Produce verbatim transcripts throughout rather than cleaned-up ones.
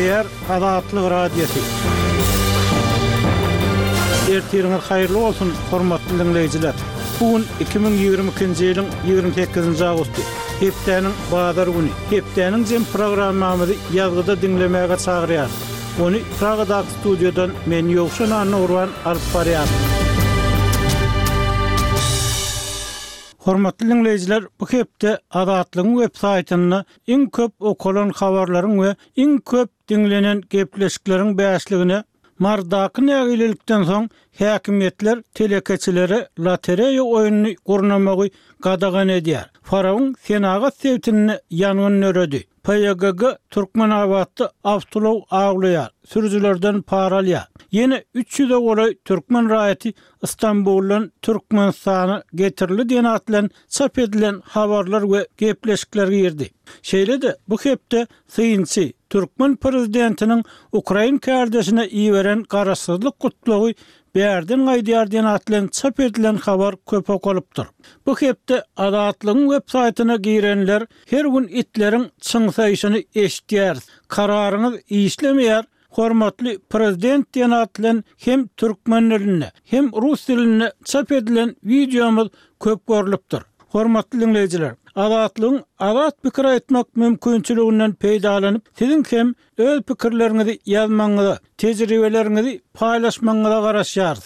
Eşdiýär Azatlyk radiosu. Ertirňiz haýyrly bolsun, hormatly dinleýijiler. Bugün iki bin ýigirme ikinji ýylyň ýigirme sekizinji agusty. Hepdeniň bazar güni. Hepdeniň jem programmamyzy ýazgyda dinlemäge çagyrýar. Onu Pragada studiodan men Ýogşan Anurwan alyp barýar. Hormatly dinleýijiler, bu hepde Azatlygyň web saýtyna iň köp okulan habarlaryň we iň köp dinlenen gepleşikleriň bäşligine mardaky nägilelikden soň häkimetler telekeçilere lotereýa oýunyny gurnamagy gadagan edýär. Farawyň Senagat sewtini ýanyny öredi. P Y G G Türkmenawatdy awtolog aglaýar, sürüjilerden para alýar. Ýene üç ýüze goly Türkmen raýaty Istanbuldan Türkmenistana getirildi diýen atlan çap edilen habarlar we gepleşikler girdi. Şeýle-de bu hepde syýynçy Türkmen prezidentiniň Ukrain kardeşine iýeren garasyzlyk gutlagy bärden gaýdýar diýen atlan çap edilen habar köp okulypdyr. Bu hepde Azatlygyň web saýtyna girenler her gün itleriň çyňsaýyşyny eşitýär. Kararyňyz işlemeýär. Hormatly prezident diýen atlan hem türkmen diline hem rus diline çap edilen videomuz köp görülipdir. Hormatly dinleýijiler, Azatlygyň azat pikir aýtmak mümkinçiliginden peýdalanyp, siziň hem öz pikirleriňizi ýazmaňyza, tejribeleriňizi paýlaşmaňyza garaşýarys.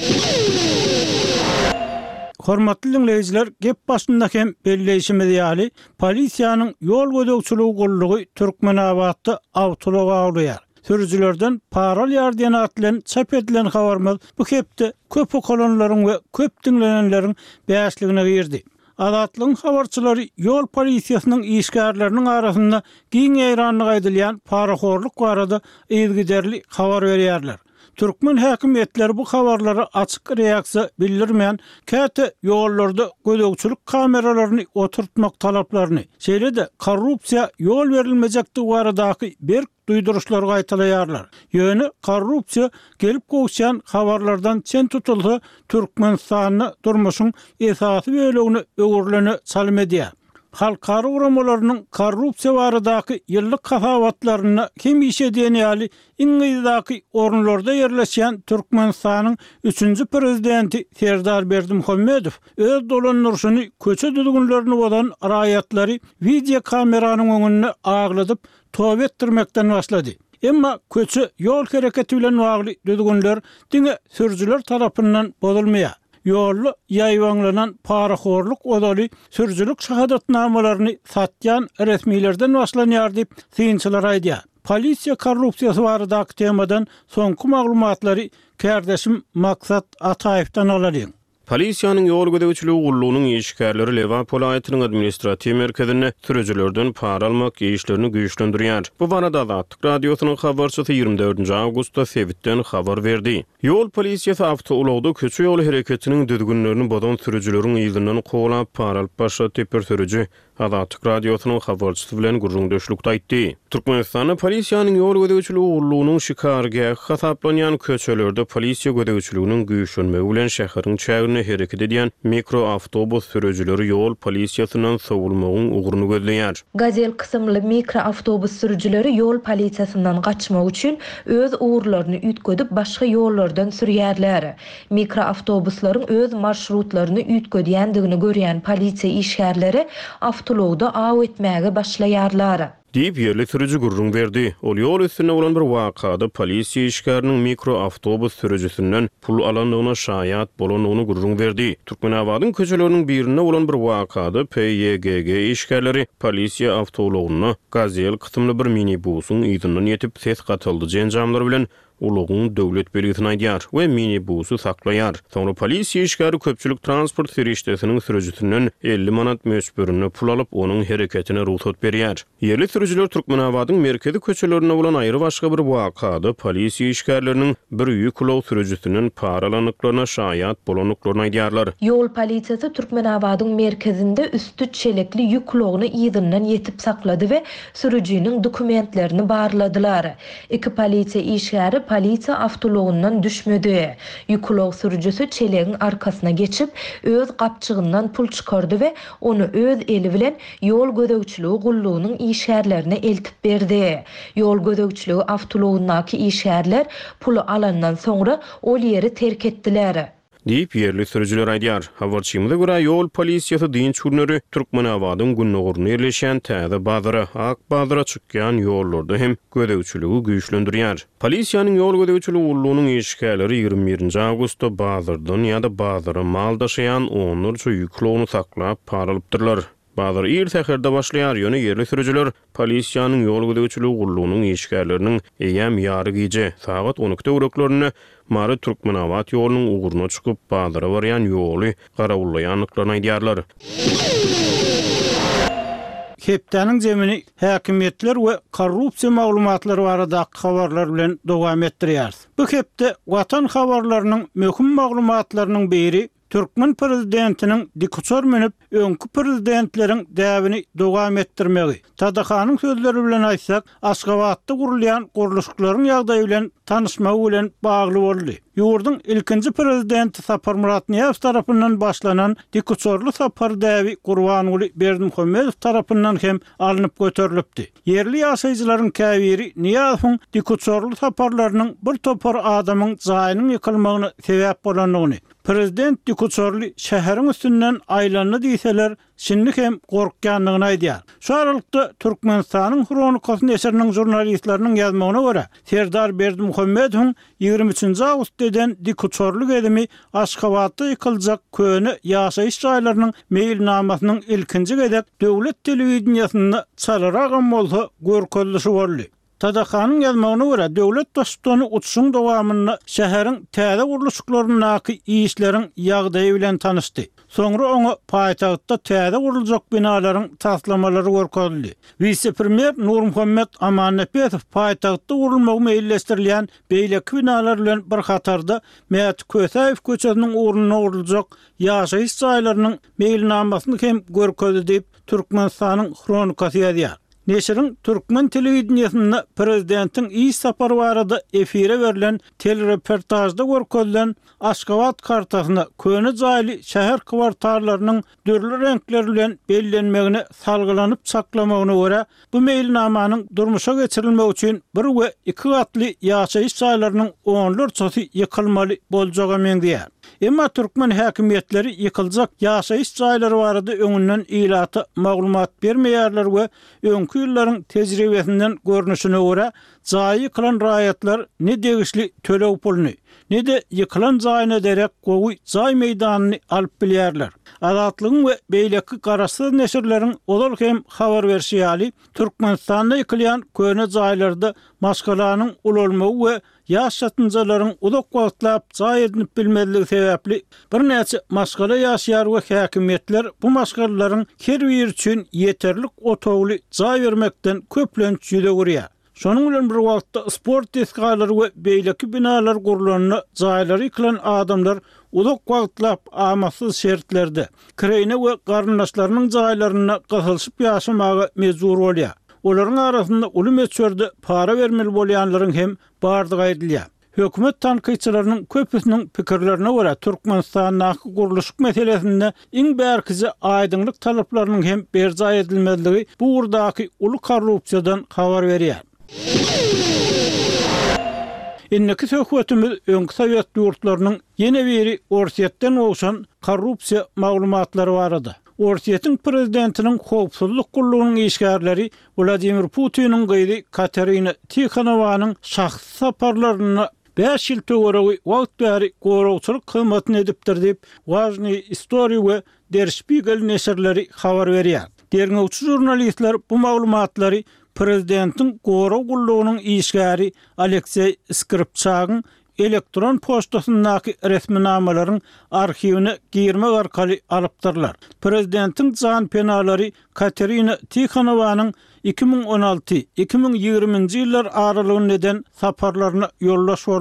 Hormatly dinleýijiler, gep başynda hem belleşimiz ýaly, polisiýanyň ýol gödekçiligi gollugy Türkmenawatdy awtolog aglaýar. Sürüjilerden para alýar diýen atlan çap edilen habarmaz bu hepde köp okulanlaryň we köp dinlenenleriň bäşligine girdi. Azatlygyň habarçylary ýol polisiýasynyň işgärleriniň arasynda giň ýaýranlyk aýdylýan paraxorluk barada ýergiderli habar berýärler. Türkmen häkimetleri bu habarlara açyk reaksiýa bildirmeýän käte ýollarda gödekçilik kameralaryny oturtmak talaplaryny, şeýle-de korrupsiýa ýol berilmejekdi baradaky bir duýduruşlarga aýtylýarlar. Ýöne korrupsiýa gelip gowşan habarlardan çen tutulsa Türkmenistanyň durmuşyň esasy bölegini öwürlene salym edýär. Halkara uramalarynyň korrupsiýa baradaky ýyllyk kafawatlaryny kim işediýän ýaly iňiňizdaky orunlarda ýerleşýän Türkmenistanyň üçünji prezidenti Serdar Berdimuhammedow öz dolanýaryny köçe düzgünlerini bolan raýatlary video kameranyň öňüne agladyp töwbe etdirmekden başlady. Emma köçe ýol hereketi bilen bagly düzgünler diňe sürüjiler tarapyndan bozulmaýar. Ýolly ýaýwanlanan paraxorluk odaly sürüjilik şahadatnamalaryny satýan resmilerden başlanýar diýip syýynçylar aýdýar. Polisiýa korrupsiýasy baradaky temadan soňky maglumatlary kardeşim Maksat Ataýewdan alalım. Polisiýanyň ýol gödekçiligi gullugynyň işgärleri Lewapol aýatynyň administrativ merkezine sürüjilerden para almak işlerini güýçlendirýär. Bu barada Azatlyk radiosynyň habarçysy ýygrimi dördünji awgustda Sewitden habar berdi. Ýol polisiýasy awtologda köçe ýol hereketiniň düzgünlerini bodan sürüjileriň ýygynyň goýup para alyp başlatyp bir sürüji Azatlyk radiosynyň habarçysy bilen gurrundaşlykda aýtdy. Türkmenistan polisiýanyň ýol gödekçiligi gullugynyň şikargahy hasaplanýan köçelerde polisiýa gödekçiliginiň güýçlenmegi bilen şäheriň çägine hereket edýän mikroawtobus sürüjileri ýol polisiýasynyň sowulmagyň ugrunu gözleýär. Gazel kysymly mikroawtobus sürüjileri ýol polisiýasynyň gaçmak üçin öz uğurlaryny ütgödüp başga ýollardan sürýärler. Mikroawtobuslaryň öz marşrutlaryny ütgödýändigini görýän polisiýa işgärleri awtologda aw etmäge başlaýarlar. Diýip ýerli sürüji gurrun berdi. Ol ýol üstüne bolan bir wakada polisiýa işgäriniň mikroawtobus sürüjisinden pul alandygyna şaýat bolanyny gurrun berdi. Türkmenawadyň köçeleriniň birinde bolan bir wakada P Y G G işgärleri polisiýa awtologyny Gazel kysymly bir minibusyň ýygynyň ýetip ses gatyldy jenjamlar bilen ulugyň döwlet belgisini aýdýar we minibusy saklaýar. Soňra polisiýa işgäri köpçülik transport serişdesiniň sürüjisinden elli manat möçberini pul alyp onuň hereketine ruhsat berýär. Ýerli sürüjiler Türkmenawadyň merkezi köçelerine bolan aýry başga bir wakada polisiýa işgärleriniň bir ýük ulug sürüjisiniň paralanıklaryna şaýat bolanyklaryny aýdýarlar. Ýol polisiýasy Türkmenawadyň merkezinde üstü çelekli ýük ulugyny ýygynyň ýetip saklady we sürüjiniň dokumentlerini barladylar. Iki polisiýa işgäri polisiya avtologundan düşmedi. Yüklog sürücüsü çelegin arkasına geçip öz gapçığından pul çıkardı ve onu öz eli bilen yol gödөгçülüğü gulluğunun işärlerine eltip berdi. Yol gödөгçülüğü avtologundaki işärler pulu alandan sonra ol yeri terk etdiler. Diýip ýerli sürüjüler aýdýar. Habarçymyza görä ýol polisiýasy dinç urnary Türkmenabadyň Günnoguruna ýerleşen täze bazara, Ak bazara çykýan ýollarda hem gödөгçüligi güýçlendirýär. Polisiýanyň ýol gödөгçüligi ullugynyň işgärleri ýygrimi birinji awgustda bazardan ýa-da bazara mal daşayan onlarça ýüklogunu saklap paralypdyrlar. Bazar ir täherde başlaýar ýöne ýerli sürüjüler polisiýanyň ýol gödөгçüligi ullugynyň işgärleriniň eýem ýary gije sagat on ikide uraklaryny Mary Türkmenabad ýolunyň uguruna çykyp bazara barýan ýoly garawallaýanlyklaryny aýdýarlar. Hepdeniň zemini häkimetler we korrupsiýa maglumatlary barada habarlar bilen dowam etdirýär. Bu hepde watan habarlarynyň möhüm maglumatlarynyň biri Türkmen prezidentiniň dikuçor menip öňkü prezidentleriň däwini dowam etdirmegi. Tadahanyň sözleri bilen aýtsak, Aşgabatda gurulýan guruluşlaryň ýagdaýy bilen tanışmagy bilen bagly boldy. Ýurduň ilkinji prezidenti Sapar Murat Niýazow tarapyndan başlanan dikuçorly sapar däwi Gurbanuly Berdimuhammedow tarapyndan hem alınıp göterilipdi. Yerli ýaşaýjylaryň käbiri Niýazowyň dikuçorly saparlarynyň bir topar adamyň jaýynyň ýykylmagyna sebäp bolanlygyny, prezident dikuçorly şäheriň üstünden aýlanyny diýseler, şinlik hem gorkýanlygyny aýdýar. Şu aralykda Türkmenistanyň Hronikasy neşriniň jurnalistlarynyň ýazmagyna görä, Serdar Berdimuhammedowyň ýygrimi üçinji awgustdan dikuçorlyk edimi Aşgabatda ýykyljak köne ýaşaýyş jaýlarynyň meýilnamasynyň ilkinji gedek döwlet telewiziýasyna çalarak bolsa görkezlişi boldy. Tadahanyň ýazmagyna görä, döwlet dostlugyny uçuşyň dowamyny şäheriň täze guruluşlarynyň işleriň ýagdaýy bilen tanışdy. Soňra oňa paýtagtda täze guruljak binalaryň taslamalary görkezildi. Vice-premier Nurmuhammed Amanetbeýow paýtagtda gurulmagy meýilleşdirilýän beýleki binalar bilen bir hatarda Määt Kösäýew köçesiniň urunyna guruljak ýaşaýyş jaýlarynyň meýilnamasyny hem görkezdi diýip Türkmenistanyň Hronikasy ýazýar. Neşrin Türkmen telewiziýasyna prezidentiň iş sapary barada efire berilen telereportajda görkezilen Aşgabat kartasyna köne jaýly şäher kwartallarynyň dürli renkler bilen bellenmegine salgylanyp saklamagyna görä, bu meýilnamanyň durmuşa geçirilmegi üçin bir we iki gatly ýaşaýyş jaýlarynyň onlarçasy ýykylmaly boljagy meňdiýär. Emma Türkmen häkimetleri ýykyljak ýaşaýyş jaýlary barada öňünden ilaty maglumat bermeýärler we öňkü ýyllaryň tejribesinden görnüşine görä jaý ýykylan raýatlar ne degişli tölew puluny, ne de ýykylan jaýyna derek gowy jaý meýdanyny alyp bilýärler. Azatlygyň we beýleki garaşsyz neşirleriň olal hem habar berýäli Türkmenistanda ýykylýan köne jaýlarda maşgalanyň ululmagy we ýaş satynjalaryň uzak wagtlap jaý edinip bilmezligi sebäpli bir näçe maşgala ýaşaýar we häkimetler bu maşgalaryň her bir üçin ýeterlik otowly jaý bermekden köplenç ýüze görýär. Şonuň bilen bir wagtda sport esgalary we beýleki binalar gurulanyna jaýlary ýykylan adamlar uzak wagtlap amasyz şertlerde kireyne we garyndaşlarynyň jaýlaryna gasylşyp ýaşamagy mejbur bolýar. Olaryň arasynda uly meçherde para bermeli bolýanlaryň hem bardygy aýdylýar. Hökümet tanqyçylarynyň köpüsiniň pikirlerine görä Türkmenistanyň guruluşyk meselesinde iň bärkisi aýdynlyk talaplarynyň hem berjaý edilmezligi bu urdaky uly korrupsiýadan habar berýär. Inneki söhbetimiz öňkü Sowet ýurtlarynyň ýene biri Orsiýetden ogşan korrupsiýa maglumatlary barady. Orsiýetiň prezidentiniň howpsuzlyk gullugynyň işgärleri Vladimir Putiniň gyzy Katerina Tikhanowanyň şahsy saparlaryna beş ýyl töweregi wagt bäri gorowçylyk hyzmatyny edipdir diýip Wajny Istory we Der Spiegel neşirleri habar berýär. Derňewçi jurnalistler bu maglumatlary prezidentiň gorow gullugynyň işgäri Aleksey Skripçagyň elektron poçtasyndaky resminamalaryň arxiwini girmek arkaly alypdyrlar. Prezidentiň jan penalary Katerina Tikhanowanyň iki ming on alty iki ming ýygrimiňji ýyllar aralygyndan saparlaryna ýollaş bolurlar.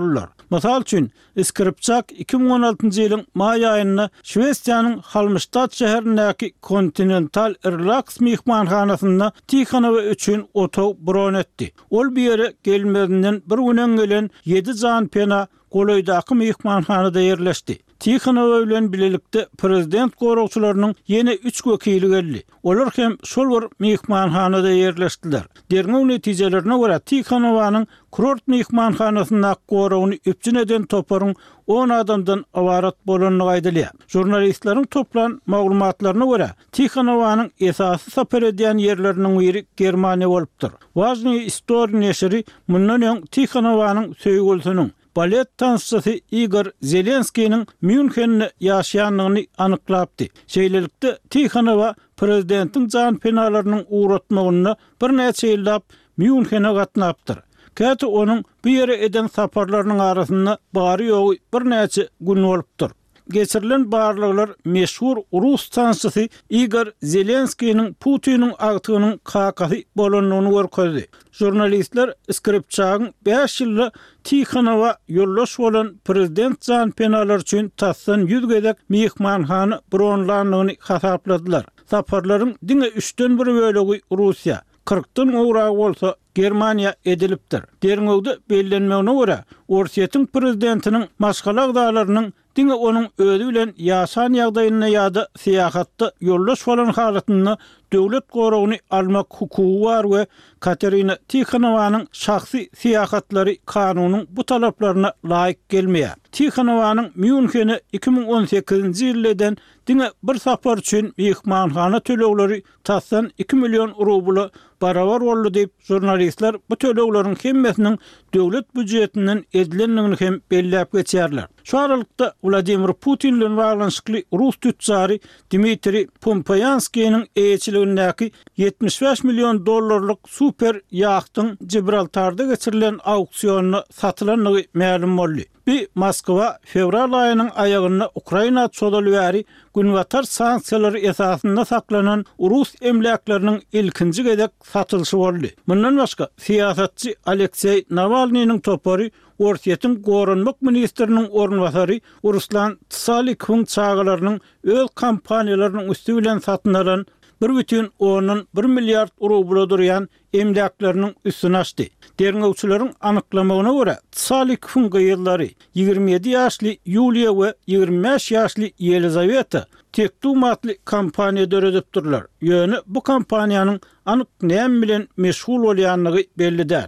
Masal üçin Skripçak iki bin on altıncı ýylyň may aýynda Şwesiýanyň Halmstad şäherindäki Continental Relax mihmanhanasynda Tikhanowa üçin otaw bron etdi. Ol bir ýere gelmedinden bir günen gelen ýedi jan pena golaýdaky mihmanhanada ýerleşdi. Tikhanowa bilen bilelikde prezident goragçylarynyň ýene üç wekili geldi. Olar hem şol bir mihmanhanada ýerleşdiler. Derňew netijelerine görä Tikhanowanyň kurort mihmanhanasynda goragyny üpjün eden toparyň on adamdan awarat bolanyny aýdylýar. Jurnalistlaryň toplan maglumatlaryna görä Tikhanowanyň esasy sapar edýän ýerleriniň biri Germaniýa bolupdyr. Wajny Istoriýa neşri mundan öň Tikhanowanyň söýgülsüniň balet dansçysy Igor Zelenskiýiň Münchende ýaşaýanlygyny anyklapdy. Şeýlelikde Tikhanowa prezidentiň jan penalarynyň uğratmagyny bir näçe ýyllap Münchene gatnapdyr. Käte onuň bu ýere eden saparlarynyň arasynda bary ýogy bir näçe gün bolupdyr. Geçirilen barlyklar meşhur Rus dansçysy Igor Zelenskiýiň Putiniň agtygynyň kakasy bolanyny görkezdi. Jurnalistler Skripçagyň beş ýylly Tikhanowa ýollaş bolan prezident jan penalar üçin tassan ýüz gedek mihmanhana bronlanlygyny hasapladylar. Saparlaryň diňe üçden bir bölegi Russiýa, kırkdan uğrağı bolsa Germaniýa edilipdir. Derňewde bellenmegine görä, Orsiýetiň prezidentiniň maşgalak dağlarynyň diňe onuň özü bilen ýaşan ýagdaýyna ýa-da syýahatda ýollaş bolan halatyny döwlet goragyny almak hukugy bar we Katerina Tikhanowanyň şahsy syýahatlary kanunyň bu talaplaryna laýyk gelmeýär. Tikhanowanyň Münchene iki bin on sekizinji ýyldan diňe bir sapar üçin mihmanhana tölegleri tassan iki milyon rubly barabar boldy diýip jurnalistler bu töleglerin hemmesiniň döwlet büdjetinden edilenligini hem belläp geçýärler. Şu aralykda Vladimir Putin bilen baglanşykly Rus tücjary Dmitri Pompoyanskiýiň eýçiligindäki yetmiş beş milyon dollarlyk super ýachtyň Gibraltarda geçirilen auksionuny satylanlygy ma'lum boldy. Bir Moskva fevral ayının ayağına Ukrayna çodalwäri günwatar sanksiýalary esasynda saklanan Rus emlaklarının ilkinji gedek satylşy boldy. Mundan başga siýasatçy Aleksey Navalnyň topary Orsiýetiň goranmak ministriniň ornwasary Ruslan Tsalikovň çağalarynyň öz kampaniýalarynyň üstü bilen satynalan bir бүтүн ondan bir milyard rubl durýan emlaklarynyň üstüne açdy. Derňewçilerin anyklamagyna görä, Tsalikovň ýyllary ýigirme ýedi ýaşly Yuliya we ýigirme beş ýaşly Yelizaveta tektumatly kampaniýa döredipdirler. Ýöne bu kampaniýanyň anyk näme bilen meşgul bolýanlygy belli däl.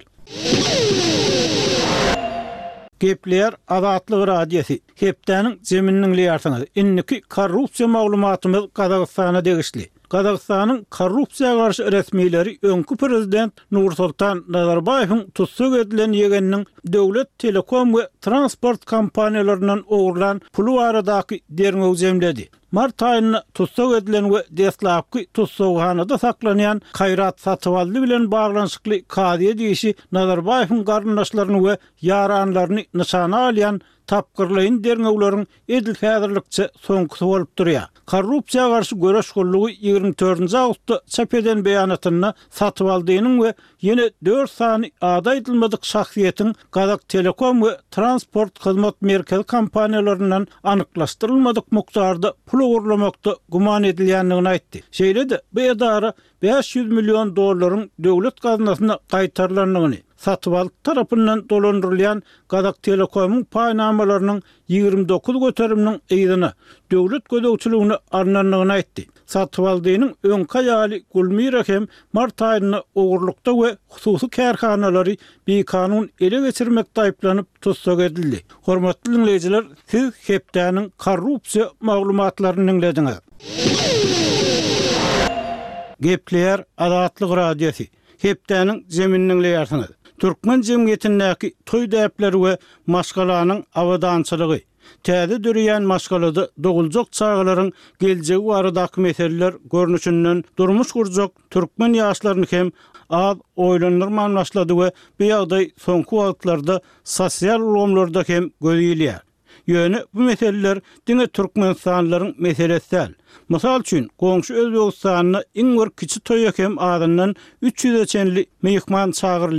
Gepler Azatlyk radiosi hepdäniň zemininiň liýarsyňyz. Inniki korrupsiýa maglumatymyz Gazagystana degişli. Gazagystanyň korrupsiýa garşy resmiýetleri öňkü prezident Nursultan Nazarbayewiň tutsak edilen ýegeniniň döwlet telekom we transport kompaniýalarynyň ogurlan pulu baradaky derňew zemledi. Mart aýyna tutsak edilen we deslapky tutsakhanada saklanýan Hayrat Satyvaldy bilen baglanşykly kadiýe diýişi Nazarbayewiň garyndaşlaryny we ýaranlaryny nyşana alýan tapgyrlaýyn derňewleriň edil häzirlikçe soňkusy bolup durýar. Korrupsiýa garşy göreş gollugy ýigirme dördünji awgustda çap eden beýanatyna Satyvaldynyň we ýene dört sany ada edilmedik şahsiýetiň Gazak Telekom we Transport hyzmat merkezi kompaniýalarynyň anyklaşdyrylmadyk mukdarda pul ogurlamakda guman edilýänligini aýtdy. Şeýle-de bu edara beş yüz milyon dollaryň döwlet gazynasyna gaýtarylanlygyny, Satyvaldy tarapyndan dolandyrylýan Gazak Telekomyň paýnamalarynyň ýigirme dokuz göteriminiň eýdini döwlet gödäwçiligine arnanlygyny aýtdy. Satyvaldynyň öňki ýaly Gulmira hem mart aýyna ogurlukda we hususy kärhanalary bekanun ele geçirmekde aýplanyp tutsak edildi. Hormatly dinleýijiler, siz hepdäniň korrupsiýa maglumatlaryny dinlediňiz. Gepler Azatlyk radiosi hepdäniň zemininiň liýarsyňyz. Türkmen jemgyýetindäki toý däpleri we maşgalanyň awadançylygy, täze dürýän maşgalada doguljak çağalaryň geljegi baradaky meseleler görnüşinden durmuş gurjak türkmen ýaşlaryny hem az oýlanyrman başlady we bu ýagdaý soňky wagtlarda sosial ulamlarda hem göýülýär. Ýöne bu meseleler diňe türkmenistanylaryň meselesi. Mysal üçin, goňşy Özbegistanyna iň bir kiçi toýa hem adından üç yüze çenli mehman çağırylýar.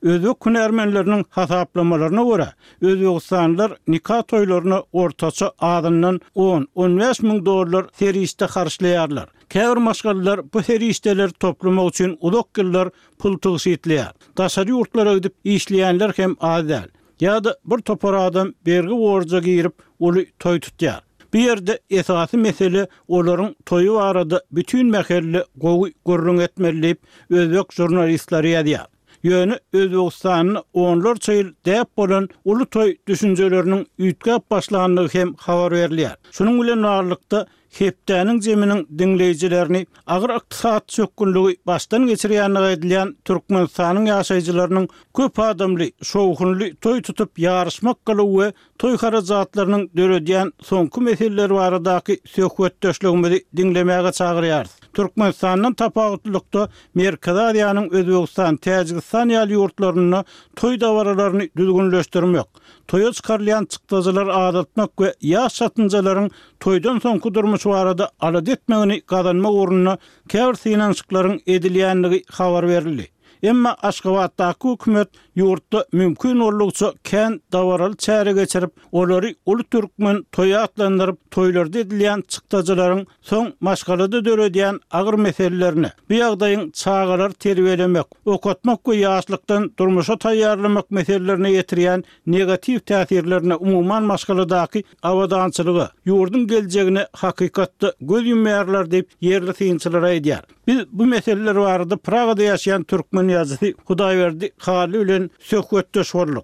Özbek hünärmenleriniň hasaplamalarına görä Özbekistanlylar nikah toýlaryny ortaça adından on on beş miň dollar serişde harçlaýarlar. Käbir maşgallar bu serişdeler toplamak üçin uzak ýyllar pul tygyş etleýär. Daşary ýurtlara gidip işleýänler hem adäl. Ýa-da bir topar adam bergi borja girip uly toý tutýar. Bu ýerde esasy mesele olaryň toýu barada bütün mähelle gowy gurrun etmelip özbek jurnalistleri ýazýar. Ýöne Özbekistanyň onlarça ýyl däp bolan uly toý düşünjeleriniň üýtgäp başlandygy hem habar berilýär. Şunuň bilen barlykda hepdäniň jeminiň dinleýijilerini agyr ykdysat çökünligi başdan geçirýänligi edilýän Türkmenistanyň ýaşaýjylarynyň köp adamly, şowhunly toý tutup ýarışmak gylywy toý harajatlarynyň döredýän soňky meseleler baradaky söhbetdeşligimizi dinlemäge çagyrýar. Türkmenistanyň tapawutlykda Merkez Aziýanyň Özbekistan, Täjikistan ýaly ýurtlaryny toý dawaralaryny düzgünleşdirmek, toýa çykarylýan çykdajalar adatmak we ýaş satynjalaryň toýdan soňky durmuş barada alad etmegini gazanmak uğruna käbir synançyklaryň edilýänligi habar berildi. Emma Aşgabatdaky hökümet ýurtda mümkin bolugça kän dawaraly çäre geçirip, olary uly türkmen toýa atlandyryp, toýlarda edilýän çykdajalaryň soň maşgalada döredýän agyr meselelerini, bu ýagdaýyň çağalar terbiyelemek, okutmak we ýaşlykdan durmuşa taýýarlamak meselelerini ýetirýän negativ täsirlerini umumyň maşgaladaky awadançylygy, ýurdun geljegine hakykatda göz ýumýarlar diýip ýerli synçylar aýdýar. Biz bu meseleler barada Pragada ýaşaýan türkmen ýazgysy Hudaýberdi Hali bilen söhbetdeş boldyk.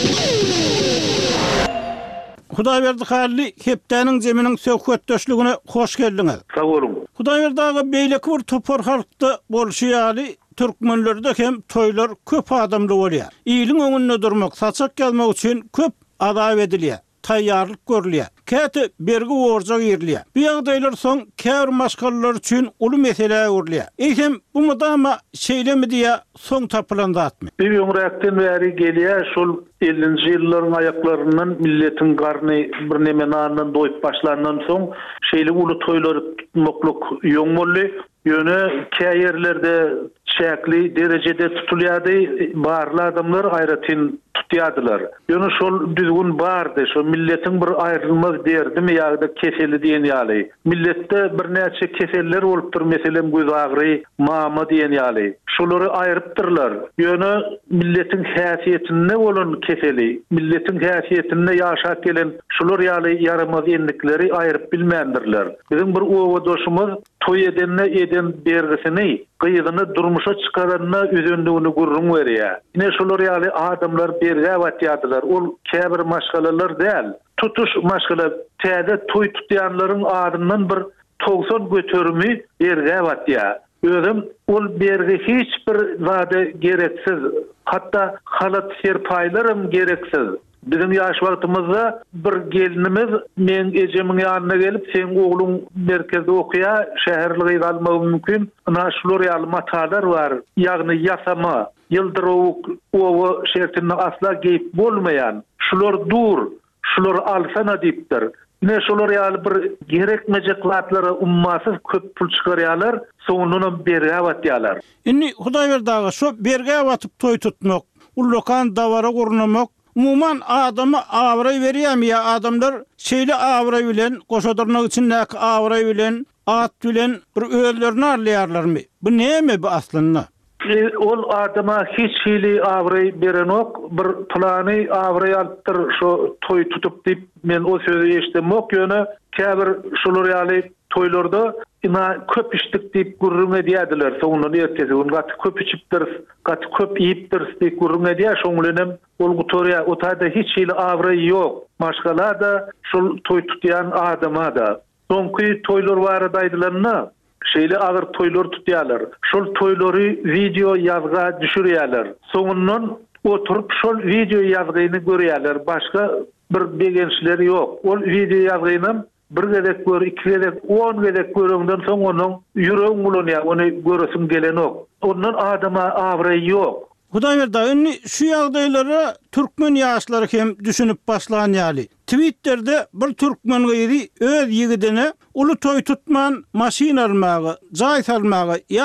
Hudaýberdi Hali hepdäniň jeminiň söhbetdeşligine hoş geldiňiz. Sag bolun. Hudaýberdi beýleki bir topar halkda bolşýaly türkmenlerde hem toýlar köp adamly bolýar. Ýylyň öňünde durmak, saçak gelmek üçin köp adab edilýär. Taýýarlyk görülýär. Käte bergi borja girilýär. Bu ýagdaýlar soň käbir maşgallar üçin uly mesele görülýär. Eýsem bu mudama şeýlemi diýä soň tapylandatmy? Bir ýöňrekden bäri gelýär, şol ellinji ýyllaryň aýaklaryndan milletiň garny bir nemenanyň doýup başlandan soň şeýle uly toýlar tutmakluk ýöň boldy. Ýöne käýerlerde şäkli derejede tutulýardy, barly adamlar aýratyn tutýardylar. Ýöne şol düzgün bardy, şol milletiň bir aýrylmaz derdimi ýa-da keseli diýen ýaly. Milletde bir näçe keseller bolupdyr, meselem göz agry, mama diýen ýaly. Şolary aýrypdyrlar. Ýöne milletiň häsiýetinde bolan keseli, milletiň häsiýetinde ýaşap gelen şolar ýaly yaramaz endikleri aýryp bilmändirler. Bizim bir owadoşumyz toý edenne eden bergisini, gyýygyny durmuşa çykaranyna üzündigini gurrun berýär. Ine şolar ýaly adamlar berge batýardylar. Ol käbir maşgalalar däl. Tutuş maşgala täze toý tutýanlaryň adından bir togson götürmi berge batýar. Özüm ol berge hiç bir zade gereksiz, hatta halat serpaýlarym gereksiz. Bizim ýaş wagtymyzda bir gelinimiz men ejemiň ýanyna gelip sen ogluň merkezde okuýa, şäherligi almagy mümkin. Ana şular ýaly matalar bar, ýagny ýasama, ýyldyrowuk owa şertini asla geýip bolmaýan. Şular dur, şular alsana diýipdir. Ne şolar ýaly bir gerekmejek zatlara ummasyz köp pul çykarýarlar, soňundan berge batýarlar. Indi Hudaýberdi şo berge batyp toý tutmak, ullokan dawara gurnamak, umuman adama awray berýärmi ýa adamlar şeýle awray bilen goşadyrnak üçin näki awray bilen, at bilen bir özlerini arlaýarlarmy? Bu näme bu aslynda? E, ol adama hiç hili avray beren ok, bir plany avray alypdyr şo toy tutup dip men o sözü eşitmek ýöne käbir şolar ýaly toýlarda ina köp içdik dip gurrun edýärdiler. Soňundan ertesi gün gaty köp içipdir, gaty köp ýypdir diýip gurrun edýär. Şoňulenem ol gutorya otada hiç hili avray ýok. Maşgala da şol toy tutýan adama da. Soňky toýlar barada aýdylanna şeýle agyr toýlar tutýarlar. Şol toýlary video ýazga düşürýärler. Soňundan oturup şol video ýazgyny görýärler. Başga bir begençiler ýok. Ol video ýazgyny bir gedek gör, iki gedek, on gedek göründen soň onuň ýüregiň bulanýar, ony göresiň gelen ok. Ondan adama awray ýok. Hudaýberdi şu ýagdaýlara türkmen ýaşlary hem düşünüp başlan ýaly. Twitter'de bir türkmen gyýry öz ýigidine uly toý tutman maşina almagy, jaý salmagy ýa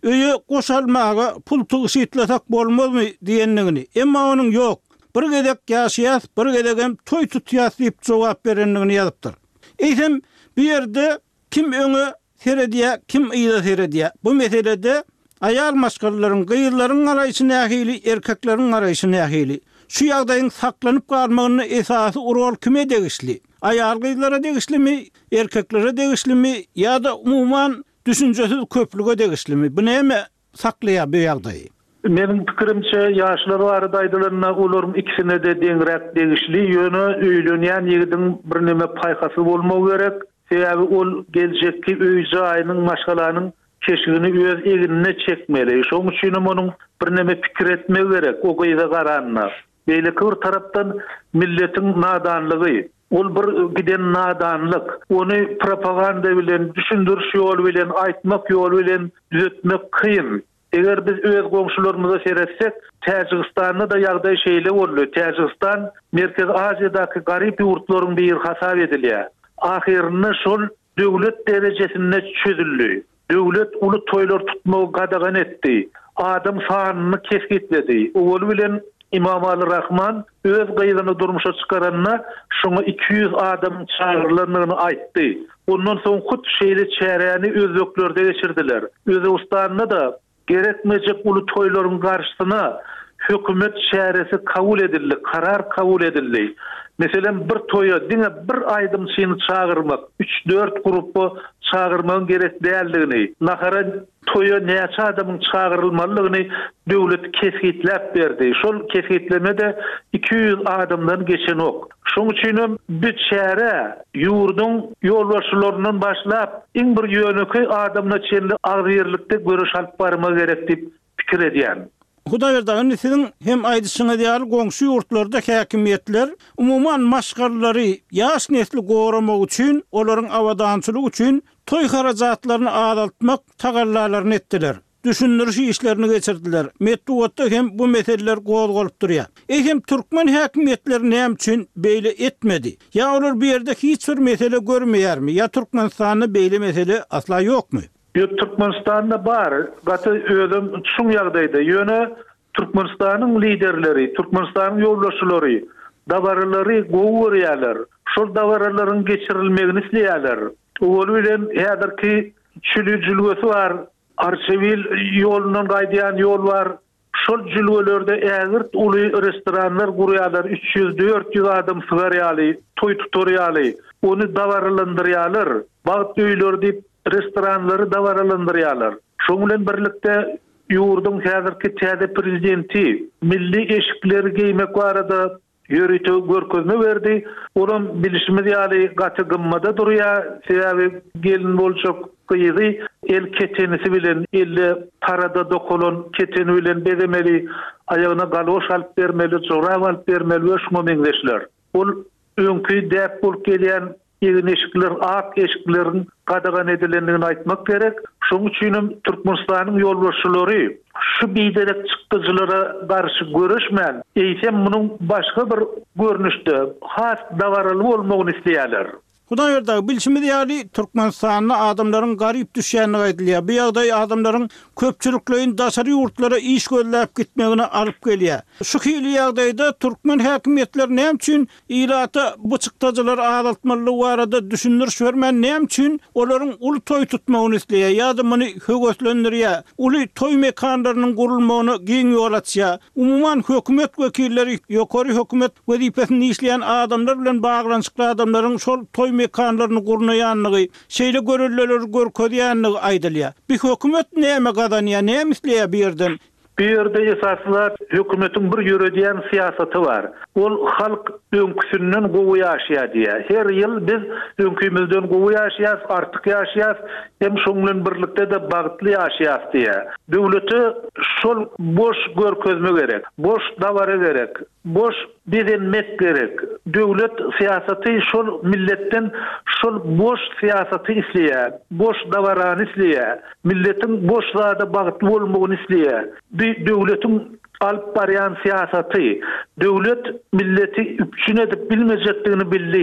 öýe goşalmaga pul tugşytlasak bolmazmy diýenligini. Emma onuň ýok. Bir gedek ýaşaýas, bir gedek hem toý tutýas diýip jogap berenligini ýazypdyr. Eýsem bu ýerde kim öňe serediýä, kim ýyla serediýä. Bu meselede ayal maşgallaryň, gyýyllaryň garaýşyna ähili, erkekleriň garaýşyna ähili. Şu ýagdaýyň saklanyp galmagyny esasy urul kime degişli? Ayal gyýylara degişlimi, erkeklere degişlimi ýa-da umumyň düşünjesiz köplüge degişlimi? Bu näme saklaýar bu ýagdaýy? Menin pikirimçe yaşlar var daydylarına olarum ikisine de deňrek degişli ýöne öýlenýän ýigdiň bir näme paýhasy bolmagy gerek. Sebäbi ol geljekki öý jaýynyň maşgalanyň keşigini öz egine çekmeli. Şoň üçin onuň bir näme pikir etmek gerek. O gyýda garanna. Beýle bir tarapdan milletiň nadanlygy, ol bir giden nadanlyk, onu propaganda bilen, düşündiriş ýol bilen, aýtmak ýol bilen düzeltmek kıyın. Eger biz öz goňşularymyza seretsek, Täjikistanda da ýagdaý şeýle boldy. Täjikistan Merkez Aziýadaky garyp ýurtlaryň bir hasap edilýär. Ahirinde şol döwlet derejesinde çözüldi. Döwlet uly toýlar tutmagy gadagan etdi. Adam sanyny kesgitledi. Ol bilen İmam Ali Rahman öz gyýdyny durmuşa çykaranna şoňa iki yüz adam çağırylanyny aýtdy. Ondan soň hut şeýle çäräni özlüklerde geçirdiler. Özbekistanda da gerekmejek uly toýlaryň garşysyna hökümet şäheresi kabul edildi, karar kabul edildi. Meselen bir toýa diňe bir aýdym şeýni çağırmak, üç dört grupy çağırmak gerek däldigini, nahara toýa näçe adamyň çağırylmalygyny döwlet kesgitläp berdi. Şol kesgitlemede iki yüz adamdan geçen ok. Şoň üçin bir şähere ýurdun ýolbaşçylarynyň başlap iň bir ýöneki adamna çenli agyrlykda görüş alyp barmak gerek diýip pikir edýän. Hudaýerdagyny siziň hem aýdyşyňa diýär goňşy ýurtlarda häkimetler umumyň maşgarlary ýaş nesli goramak üçin, olaryň awadançylygy üçin toý harajatlaryny azaltmak tagallalaryny etdiler. Düşündiriş işlerini geçirdiler. Metduatda hem bu meseleler gozgalyp durýar. Eýsem türkmen häkimetleri näme üçin beýle etmedi? Ya olar bir ýerde hiç bir mesele görmeýärmi? Ya Türkmenistanda beýle mesele asla ýokmy? Ýok, Türkmenistanda bar. Gaty özüm şuň ýagdaýda ýöne Türkmenistanyň liderleri, Türkmenistanyň ýolbaşçylary, dawarlary gowurýarlar. Şol dawarlaryň geçirilmegini isleýärler. Ol bilen häzirki çülüjülgesi var. Arşivil ýolundan gaýdýan ýol var. Şol jülgelerde ägirt uly restoranlar gurýarlar. üç yüz dört yüz adam sygarýaly, toý tutarýaly. Onu dawarlandyrýarlar. Bagat öýler diýip restoranlary dawarlandyrýarlar. Şoň bilen birlikde ýurdun häzirki täze prezidenti milli eşikleri giýmek barada ýöretip görkezme berdi. Onuň bilişimi ýaly gaty gymmada durýar. Sebäbi gelin bolşak gyýdy el ketenisi bilen elle parada dokulan keteni bilen bedemeli, aýagyna galoş alyp bermeli, jorab alyp bermeli we şoňa meňzeşler. Ol öňkü däp bolup gelýän ýegin eşikler, ak eşiklerin gadagan edilendigini aýtmak gerek. Şoň üçin Türkmenistanyň ýolbaşçylary şu biderek çykdyjylara garşy görüşmän, eýsem munyň başga bir görnüşde has dawarly bolmagyny isleýärler. Hudaýerda bilişimi diýäli Türkmenistanyň adamlaryň garyp düşýänini aýdylýar. Bu ýagdaý adamlaryň köpçüliklerin daşary ýurtlara iş gözläp gitmegine alyp gelýär. Şu hili ýagdaýda türkmen häkimetleri näme üçin ýylata bu çykdyjylar azaltmaly barada düşündiriş bermän, näme üçin olaryň uly toý tutmagyny isleýär ýa-da muny höweslendirýär. Uly toý mekanlarynyň gurulmagyny giň ýol açýar. Umumyň hökümet wekilleri, ýokary hökümet wezipesini işleýän adamlar bilen baglanyşykly adamlaryň şol toý mekanlaryny gurnaýanlygy, şeýle görülýär, görkezýänligi aýdylýar. Bir hökümet näme gadanýar, näme isleýär bir ýerden? Bir ýerde esaslar hökümetiň bir ýürediýän siýasaty var. Ol halk öňküsünden gowy ýaşaýar diýär. Her ýyl biz öňkümizden gowy ýaşaýas, artyk ýaşaýas, hem şoň bilen birlikde de bagtly ýaşaýas diýär. Döwleti şol boş görkezme gerek, boş dawara gerek, boş bilinmek gerek. Döwlet siýasaty şol milletden şol boş siýasaty isleýär, boş dawarany isleýär. Milletin boş zada bagtly bolmagyny isleýär. Bir döwletiň alyp barýan siýasaty, döwlet milleti üpçün edip bilmejekdigini bildi.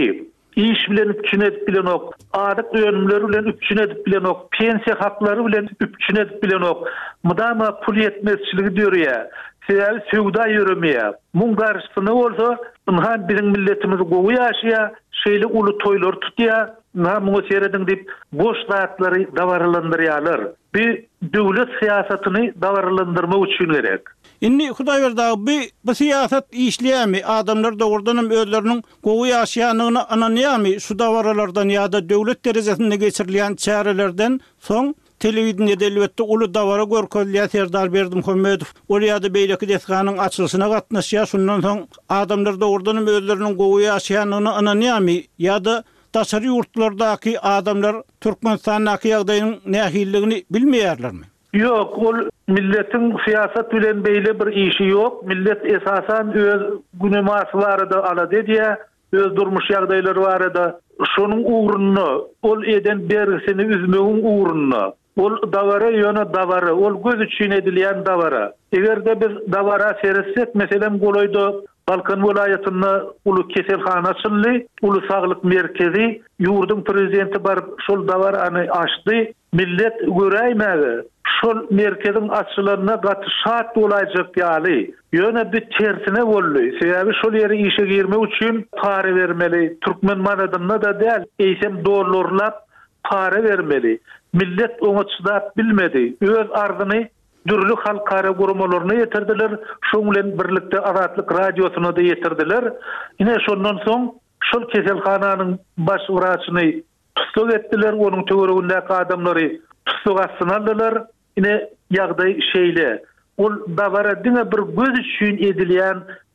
iş bilen üpçün edip bilen ok, adık önümleri bilen üpçün edip bilen ok, pensiya hakları bilen üpçün edip bilen ok, mudama pul yetmezçiligi diyor ya, sebebi söwda yürümeye. Mun garşysyny bolsa, han bizim milletimizi gowy ýaşya, şeýle uly toýlar tutýa, na muňa seredin dip boş zatlary dawarlandyrýarlar. Bir döwlet siýasatyny dawarlandyrmak üçin gerek. Inni Hudaýberdi bi bu siýasat işleýärmi? Adamlar dogrudan özleriniň gowy ýaşaýanyny ananýarmy? Şu dawaralardan ýa-da döwlet derejesinde geçirilýän çärelerden soň telewizionyada elbetde uly dawara görkezilýär Serdar Berdimuhammedow. Ol ýa-da beýleki desganyň açylyşyna gatnaşýar, şundan soň adamlar dogrudan özleriniň gowy ýaşaýanyny ananýarmy? Ýa-da daşary ýurtlardaky adamlar Türkmenistanyň ýagdaýynyň nähilligini bilmeýärlermi? Yok, ol milletin siyasat bilen beýle bir işi yok. Millet esasan öz günemasy barada ala dediye, öz durmuş ýagdaýlary barada şonuň uğruna, ol eden bergisini üzmegiň uğruna, ol dawara ýöne dawara, ol göz üçin edilýän dawara. Egerde biz dawara seretsek, meselem Goloýda Balkan vilayatyna uly keselhana açyldy, uly saglyk merkezi, ýurdun prezidenti bar şol dawarany açdy. Millet göräýmäge şol merkezin açylaryna gaty şat bolajak ýaly. Ýöne bir tersine boldy. Sebebi şol ýere işe girmek üçin para bermeli. Türkmen manadyna da däl, eýsem dollarlap para bermeli. Millet oňa çydap bilmedi. Öz ardyny dürlü halkara gurumalaryna ýetirdiler. Şoň bilen birlikde Azatlyk radiosyna da ýetirdiler. Ine şondan soň şol keselhananyň baş wraçyny tutuk etdiler, onun töweregindäki adamlary tutuk asynaldylar. Ine ýagdaý şeýle. Ol dawara diňe bir göz üçin edilýän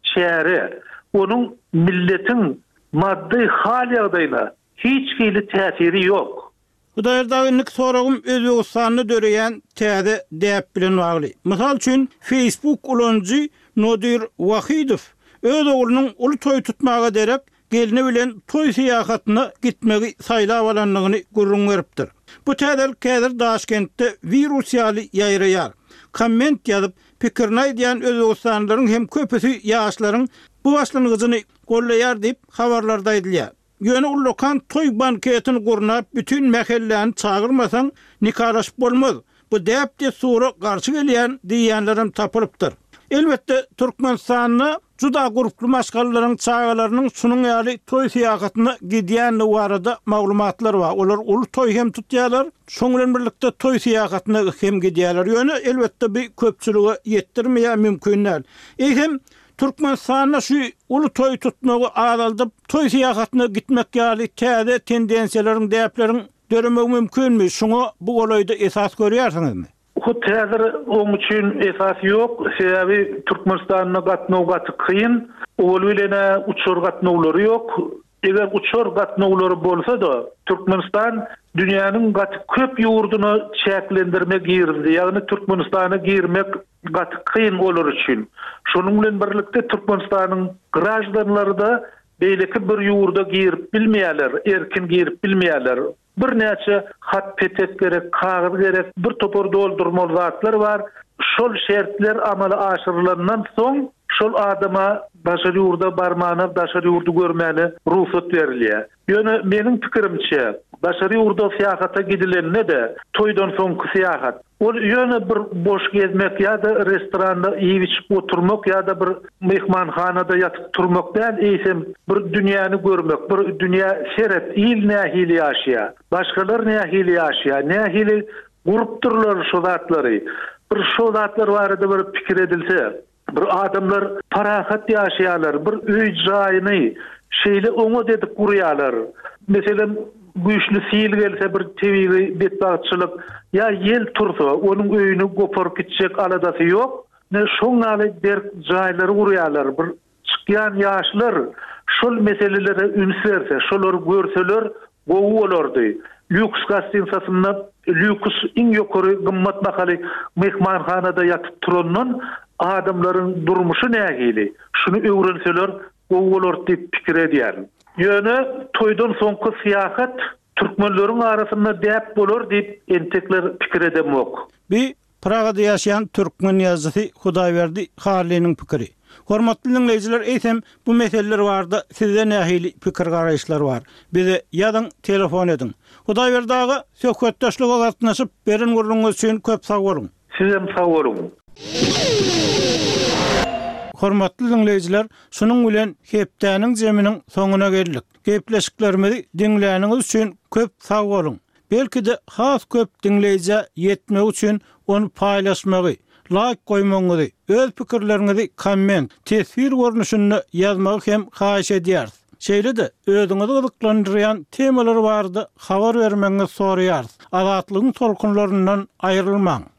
çäre, onuň milletin maddi hal ýagdaýyna hiç hili täsiri ýok. Hudaýberdi soragym Özbegistanyny döreýän täze däp bilen bagly. Mysal üçin Facebook ulanjy Nodir Wahidow öz oglunyň uly toý tutmaga derek gelini bilen toy siýahatyna gitmegi saýlap alanlygyny gurrun beripdir. Bu täzel käzir Daşkentde virus ýaly ýaýraýar. Komment ýazyp pikirini aýdýan Özbegistanlylaryň hem köpüsi ýaşlaryň bu başlanygyny gollaýar diýip habarlarda aýdylýar. Ýöne ul lokan toy banketini gurnap bütün mähelläni çagyrmasaň nikahlaşyp bolmaz. Bu däpde sura garşy gelýän diýenlerim tapylypdyr. Elbetde Türkmenistanyny juda guruply maşgallaryň çağalarynyň şunun ýaly toy siýahatyna gidýän barada maglumatlar bar. Olar uly toy hem tutýarlar, şoň bilen birlikde toy siýahatyna hem gidýärler. Ýöne elbetde bir köpçüligi ýetdirmeýär mümkinler. Eýsem Türkmenistanyna şu uly toy tutmagy aralyp toy siýahatyna gitmek ýaly täze tendensiýalaryň däpleriň döremek mümkinmi? Şoňa bu golaýda esas görýärsiňizmi? Bu täzir oň üçin esas ýok. Sebebi Türkmenistanyna gatnaw gaty kyn, ol bilen uçur gatnawlary ýok. Eger uçur gatnawlary bolsa da Türkmenistan dünýäniň gaty köp ýurduny çäklendirmek girdi. Ýagny Türkmenistana girmek gaty kyn bolar üçin. Şonuň bilen birlikde Türkmenistanyň grajdanlary da beýleki bir ýurda girip bilmeýärler, erkin girip bilmeýärler. Bir näçe hat petet gerek, kagyz gerek, bir topor doldurmaly zatlar bar. Şol şertler amala aşyrylandan soň şol adama daşary ýurda barmany, daşary ýurdu görmäni ruhsat berilýär. Ýöne meniň pikirimçe, daşary ýurda siýahata gidilende de toýdan soňky siýahat. Ol ýöne bir boş gezmek ýa-da restoranda ýyp içip oturmak ýa-da bir mehmanhanada ýatyp turmak däl, eýsem bir dünýäni görmek, bir dünýä şeref, il nähili ýaşaýar. Başgalar nähili ýaşaýar, nähili gurupdurlar şu zatlary. Bir şu zatlar barada bir pikir edilse, bir adamlar parahat ýaşaýarlar, bir öý jaýyny şeýle oňa dedip gurýarlar. Meselem güýçli sil gelse bir tebiği betbaççylyk ya yel tursa onun öýüni goparyp gitjek aladasy ýok. Ne şoňaly der jaýlary gurýarlar. Bir çykýan ýaşlar şol meselelere ünsverse, şolary görseler gowy bolardy. Lüks gastinsasynda lüks iň ýokary gymmat bahaly mehmanhanada ýatyp turandan adamlaryň durmuşy nähili. Şunu öwrenseler gowy bolar diýip pikir edýär. Ýöne toýdan soňky siýahat türkmenleriň arasynda däp bolar diýip entekler pikir edemok. Bir Pragada ýaşaýan türkmen ýazgysy Hudaýberdi Haliniň pikiri. Hormatly dinleyijiler, eýsem bu meseleler barada sizde nähili pikir garaýşlar bar. Bize ýazyň, telefon edin. Hudaý berdagy söhbetdeşlige gatnaşyp berin gurruňyz üçin köp sag bolun. Sizem sag bolun. Hormatly dinleyijiler, şunuň bilen hepdäniň jeminiň soňuna geldik. Gepleşiklerimizi dinläniňiz üçin köp sag bolun. Belki de has köp dinleýije ýetmek üçin onu paýlaşmagy, like goýmagy, öz pikirleriňizi komment, tesir görnüşünde ýazmagy hem haýyş edýär. Şeýle-de özüňizi gyzyklandyrýan temalar bardy, habar bermeňizi soraýar. Azatlygyň tolkunlaryndan aýrylmaň.